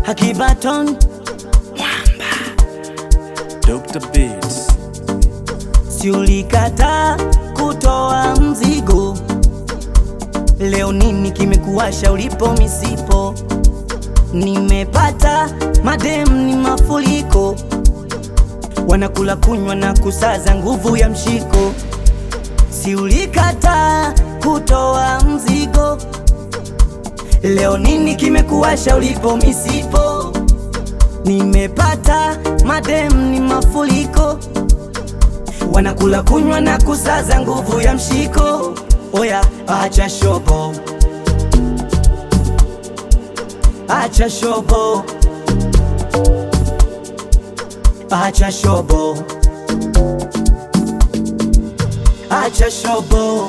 Hakibaton Mwamba Dr. Beats. si ulikata kutoa mzigo, leo nini kimekuwasha ulipo misipo? Nimepata madem ni mafuriko, wanakula kunywa na kusaza nguvu ya mshiko. Si ulikata kutoa mzigo, leo nini kimekuwasha ulipo misipo? Nimepata madem ni mafuriko, wanakula kunywa na kusaza nguvu ya mshiko. Oya, acha shobo, acha shobo, acha shobo, acha shobo.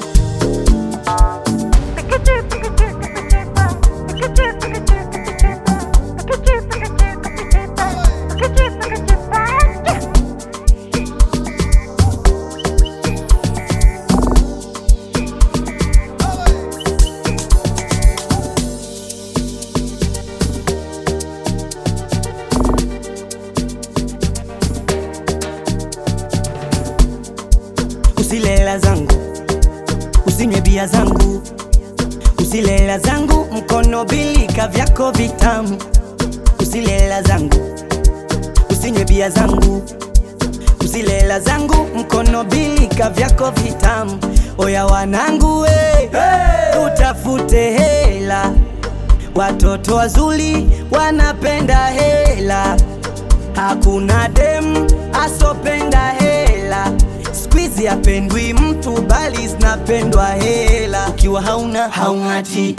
Usilela zangu, usinywe bia zangu, usilela zangu, mkono bilika vyako vitamu. Usilela zangu, usinywe bia zangu, usilela zangu, mkono bilika vyako vitamu. Oya wanangu we, hey! Utafute hela, watoto wazuri wanapenda hela, hakuna dem asopenda hela. Squeeze yapendwi mtu bali zinapendwa hela. Ukiwa hauna haungati,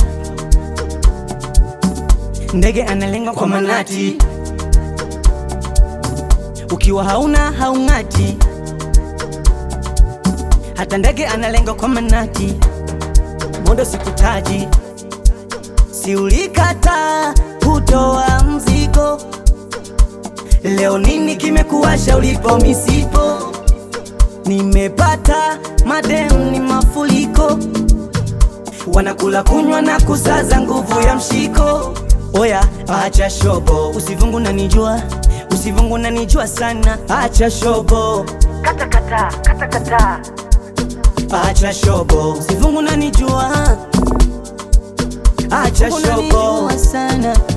ndege analenga kwa manati. Ukiwa hauna haungati, hata ndege analenga kwa manati. Mondo sikutaji, si ulikata kutoa mzigo, leo nini kimekuwasha ulipo misipo? Nimepata madem ni mafuriko, wanakula kunywa na kusaza nguvu ya mshiko. Oya, acha shobo, usivungu na nijua, usivungu na nijua sana. Acha shobo, Kata kata, kata kata. acha shobo, usivungu na nijua, acha shobo sana.